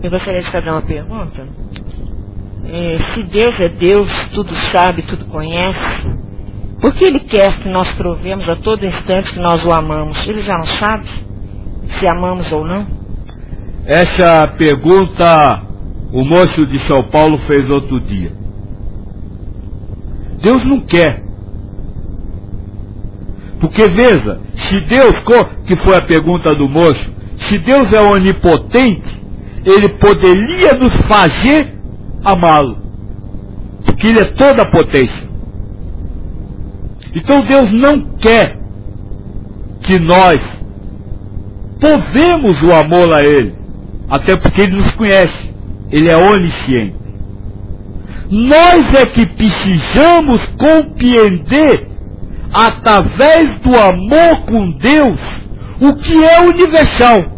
Eu gostaria de fazer uma pergunta. Se Deus é Deus, tudo sabe, tudo conhece, por que Ele quer que nós provemos a todo instante que nós o amamos? Ele já não sabe se amamos ou não? Essa pergunta o moço de São Paulo fez outro dia. Deus não quer. Porque veja, se Deus, que foi a pergunta do moço, se Deus é onipotente, Ele poderia nos fazer amá-lo. Porque Ele é toda a potência. Então Deus não quer que nós provemos o amor a Ele. Até porque Ele nos conhece. Ele é onisciente. Nós é que precisamos compreender, através do amor com Deus, o que é universal.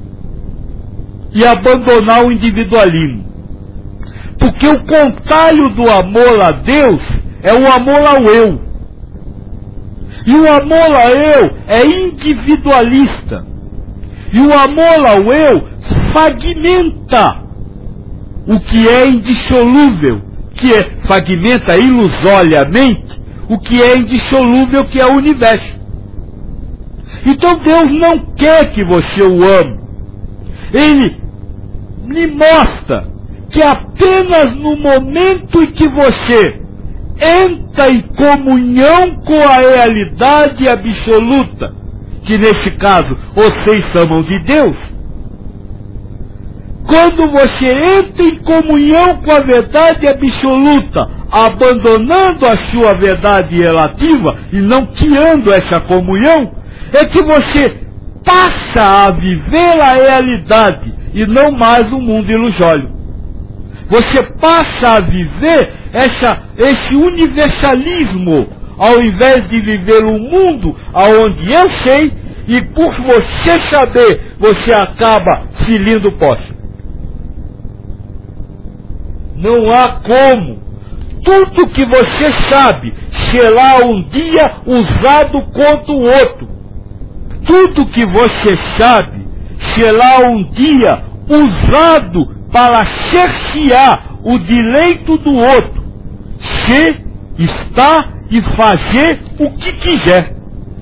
E abandonar o individualismo. Porque o contrário do amor a Deus é o amor ao eu. E o amor ao eu é individualista. E o amor ao eu fragmenta o que é indissolúvel, fragmenta ilusoriamente o que é indissolúvel, que é o universo. Então Deus não quer que você o ame. Ele lhe mostra que apenas no momento em que você entra em comunhão com a realidade absoluta, que nesse caso vocês chamam de Deus, quando você entra em comunhão com a verdade absoluta, abandonando a sua verdade relativa e não criando essa comunhão, é que você passa a viver a realidade e não mais o mundo ilusório. Você passa a viver esse universalismo, ao invés de viver um mundo onde eu sei, e por você saber, você acaba ferindo o próximo. Não há como. Tudo que você sabe será um dia usado contra o outro. Tudo que você sabe será um dia usado para cercear o direito do outro, ser, estar e fazer o que quiser.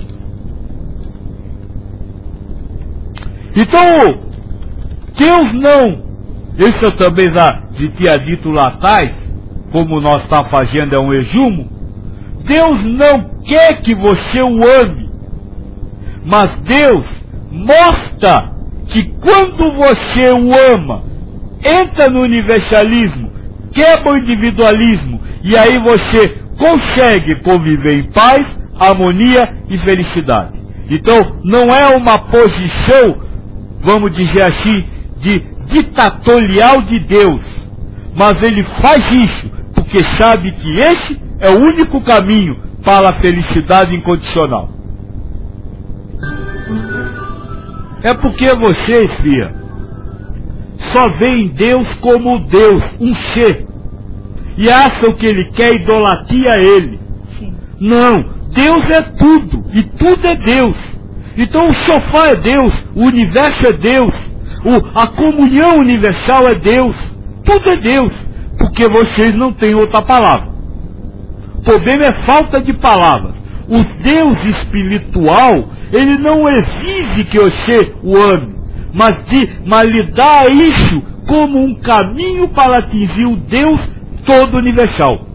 Então, Deus não, isso eu também já tinha dito lá atrás, como nós estamos fazendo é um resumo, Deus não quer que você o ame, mas Deus mostra que quando você o ama, entra no universalismo, quebra o individualismo, e aí você consegue conviver em paz, harmonia e felicidade. Então, não é uma posição, vamos dizer assim, de ditatorial de Deus, mas Ele faz isso, porque sabe que esse é o único caminho para a felicidade incondicional. É porque vocês, filha, só veem Deus como Deus, um ser, e acham que Ele quer idolatria a Ele. Sim. Não, Deus é tudo, e tudo é Deus. Então o sofá é Deus, o universo é Deus, a comunhão universal é Deus, tudo é Deus, porque vocês não têm outra palavra. O problema é falta de palavras. O Deus espiritual, Ele não exige que você o ame, mas lhe dá isso como um caminho para atingir o Deus todo universal.